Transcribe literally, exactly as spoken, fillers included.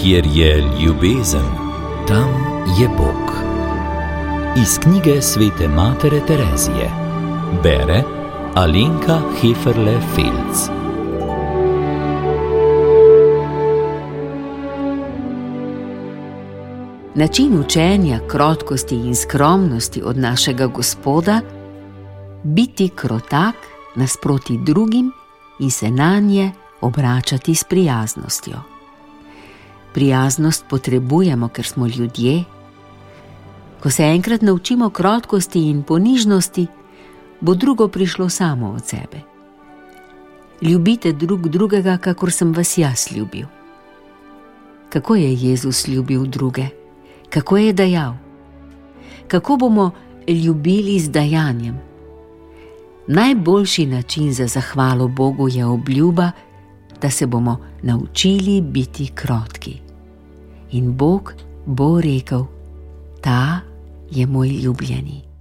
Kjer je ljubezen, tam je Bog. Iz knjige svete matere Terezije. Bere Alenka Heferle-Felc. Način učenja krotkosti in skromnosti od našega Gospoda, biti krotak nasproti drugim in se nanje obračati s prijaznostjo. Prijaznost potrebujemo, ker smo ljudje. Ko se enkrat naučimo krotkosti in ponižnosti, bo drugo prišlo samo od sebe. Ljubite drug drugega, kakor sem vas jaz ljubil. Kako je Jezus ljubil druge? Kako je dajal? Kako bomo ljubili z dajanjem? Najboljši način za zahvalo Bogu je obljuba, da se bomo naučili biti krotki. In Bog bo rekel: ta je moj ljubljeni.